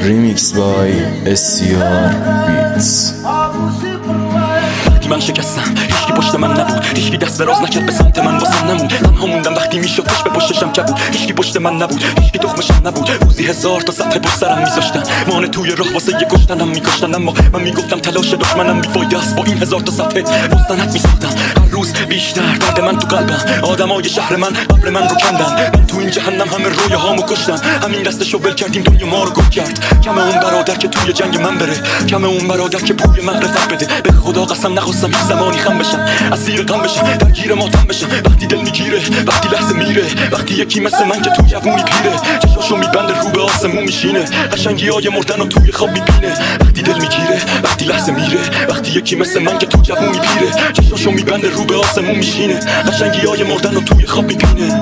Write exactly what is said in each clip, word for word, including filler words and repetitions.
Remix by اس سی آر Beats. وقتی من شکستم هیچکی پشت من نبود، هیچکی دست دراز نکرد به سمت من واسم نمون. تنها موندم وقتی میشد پشت به پشتشم کبود، هیچکی پشت من نبود، هیچکی تخمشم نبود. روزی هزار تا صفحه پشت سرم میذاشتن، مانع توی راه واسه یه کشتنم میکشتن. اما من میگفتم تلاش دشمنم بیفایده است، با این هزار تا صفحه مستند میساختم. هر روز بیشتر درد من تو قلبم، آدمای شهر من قبر من رو کندن. من تو این جهنم همه رویه هامو کشتم، همین دستشو ول کردیم دنیا ما رو گم کرد. کم اون برادر که توی جنگ من بره، کم اون برادر که پول معرفت بده. به خدا قسم نخواستم هیچ زمانی خم بشم، اسیر غم بشم، درگیر ماتم بشم. وقتی دل میگیره، وقتی لحظه میره، وقتی یکی مثل من که تو جوونی پیره، چشاشو میبنده رو به آسمون میشینه، قشنگیای مردن رو توی خواب میبینه. وقتی دل میگیره، وقتی لحظه میره، وقتی یکی مثل من که تو جوونی پیره، چشاشو میبنده رو به آسمون میشینه، قشنگیای مردن رو توی خواب میبینه.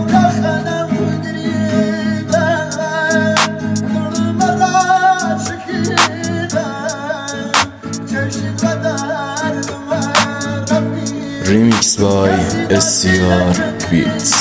Remix by اس سی آر Beats.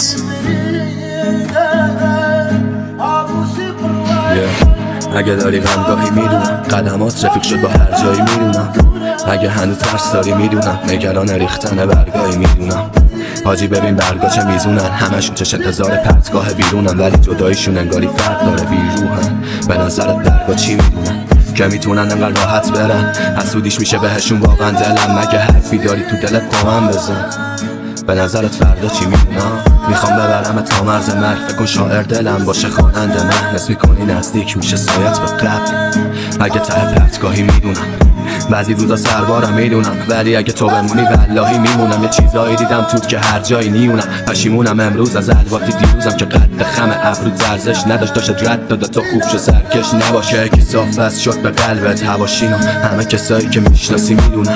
yeah. اگه داری غمگاهی میدونم، قدمات رفیق شد با هر جایی میدونم. اگه هنوز ترس داری میدونم، نگران ریختن برگاهی میدونم. حاجی ببین برگا چه میزونن، همشون چش انتظار پرتگاه بیرونن، ولی جداییشون انگاری فرق داره بیروحن. به نظرت برگا چی میدونن که میتونن انقدر راحت برن؟ حسودیش میشه بهشون واقعا دلم. مگه حرفی داری تو دلت با من بزن؟ به نظرت فردا چی میدونم؟ میخوام ببرم تا مرز مرگ، فکر کن شاعر دلم باشه خواننده من. حس میکنی نزدیک میشه سایت به قبل. اگه ته پرتگاهی میدونم، بعضی روزا سربارم میدونم، ولی اگه تو بمونی والله میمونم. یه چیزایی دیدم توت که هر جایی نیونم، پشیمونم امروز از الواتی دیروزم که قد خم ابرو ارزش نداشت. داشت رد داده تو خوب شو سرکش نباشه، که صاف شد به قلبت هواشینو. همه کسایی که میشناسی میدونن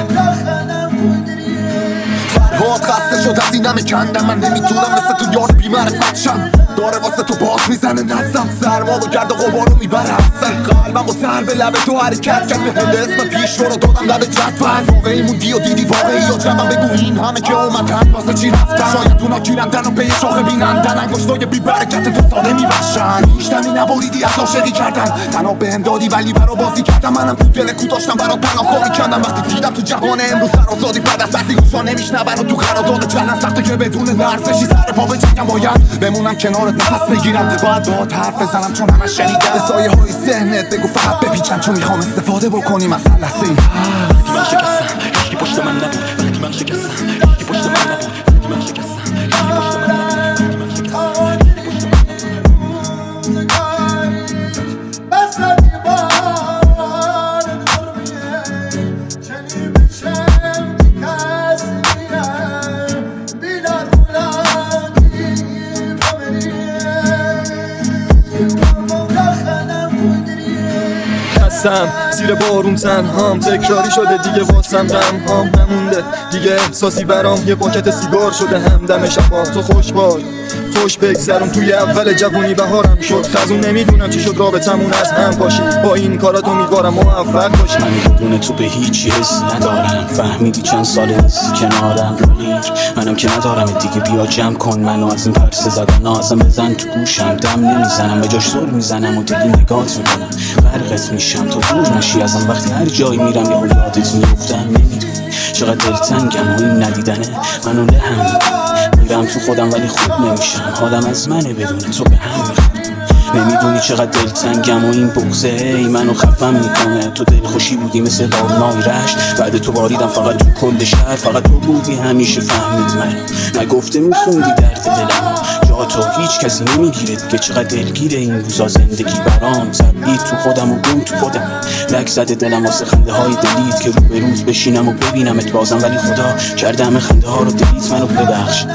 فرهاد خسته شد از این همه کندم. من نمیتونم مثل تو یار بی‌معرفت شم، داره واسه تو باز میزنه نزم. سرما و گرد و غبارو میبره حسن، قلبم و سر به لب تو حرکت کرد. به هنده اسم پیش رو دادم لب جدول. واقعی موندی و دیدی واقعی یا جمعم، بگو این همه که اومدن واسه چی رفتن؟ شاید اونا گیرندن و به یه شاخه بینندن، انگشتای بی برکت تو ساده میبخشن. هیچ نباریدی از عاشقی کردن، تنها بهم دادی ولی برا بازی کردم. منم تو دل کو داشتم برا تنها کاری کردم. وقتی دیدم تو جهان امروز سر آزادی بعد از دستی گوشا نمیشنون و تو قرارداد چندن سخته که بدون لرزشی سر پا بجنگم. باید بمونم کنارت نفس بگیرم، باید باهات حرف بزنم چون همه شنیدم. به سایه های ذهنت بگو فقط بپیچم، چون میخوام استفاده بکنیم از هر لحظه ای. وقتی من شکستم هیچکی پشت من نبود، وقتی من شکستم هیچکی پشت من نبود، وقتی من شکستم هیچکی پشت من نبود. زیر بارون تنهام، تکراری شده دیگه واسم غم هام نمونده دیگه. احساسی برام یه پاکت سیگار شده همدم شبا. تو خوش باش خوش بگذرم، توی اول جوونی بهارم شد خزون. نمیدونم چی شد رابطمون از هم باشی، با این کارات امیدوارم موفق باشی. من بدون تو به هیچی حس ندارم، فهمیدی چند سال نیستی کنارم. ولی منم که ندارم دیگه، بیا جمع کن منو از این پرسه زدن. نازم بزن تو گوشم، دم نمیزنم به جاش زور میزنم و دیگه نگات میکنم. غرقت میشم تا دور نشی ازم، وقتی هر جایی میرم یهو یادت میفتم. نمیدونی چقدر دلتنگم و این ندیدنه منو له هم میکنه. میرم تو خودم ولی خوب نمیشم، حالم از منه بدون تو به هم میخوره. نمیدونی چقدر دلتنگم و این بغضه ای منو خفم میکنه. تو دل خوشی بودی مثل بارونای رشت، بعد تو باریدم فقط تو کل شهر. فقط تو بودی همیشه فهمید منو، نگفته میخوندی درد دلم. جا تو هیچ کسی نمیگیره دیگه، چقدر دلگیره این روزا زندگی برام. تبعید تو خودم و گم تو خودم، لک زده دلم واسه خنده های دلیت که رو به روز بشینم و ببینمت بازم. ولی خدا کرده همه خنده ها رو دلیت، منو ببخش.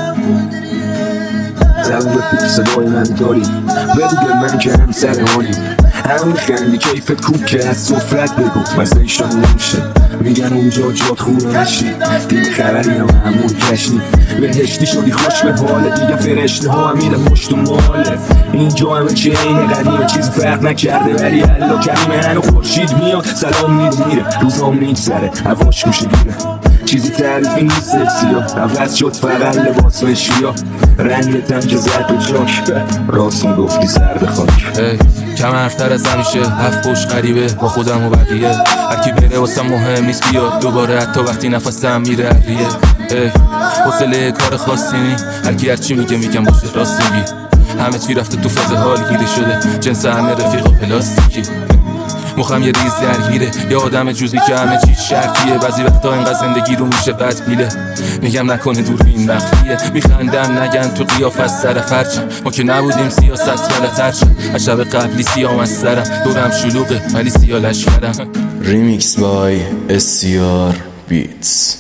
زبون بپیک صدای من داری، بگو به من که هم سر حالی. همون خندی کیفت خوب که از صفرت بگو مزه ایشان نمیشه. میگن اونجا جات خونه نشی، دیگه خبری هم همون کشنی. بهشتی شدی خوش به حاله دیگه، فرشته ها هم میره پشت و ماله. اینجا همه چه اینه قدیمه، چیزی فرق نکرده ولی الله کریمه. هنو خورشید میاد سلام میده میره، روزام میگذره هواش میشه گیره. چیزی تعریفی نیست سیاه، عوض شد فقط لباس و شیاه. رنگتم که زد به جاک، راست میگفتی سر به خاک. کم حرفتر از همیشه، هفت پشت غریبه با خودم و بقیه. هرکی بره واسم مهم نیست بیاد دوباره، حتی وقتی نفسم میره عریه. حوصله کار خاصی نی، هرکی هرچی میگه میگم باشه راست میگی. همه چی رفته تو فاز حال گیری شده، جنس همه رفیقا پلاستیکی. مخم یه ریز درگیره، یه آدم جوزی که همه چی شرطیه. بعضی وقتا اینقدر زندگی رو میشه بد بیله، میگم نکنه دوربین مخفیه. میخندم نگن تو قیاف از سر فرچم، ما که نبودیم سیاست غلط شد. از شب قبلی سیام از سرم، دورم شلوغه ولی سیاه لشکرم. Remix by S C R Beats.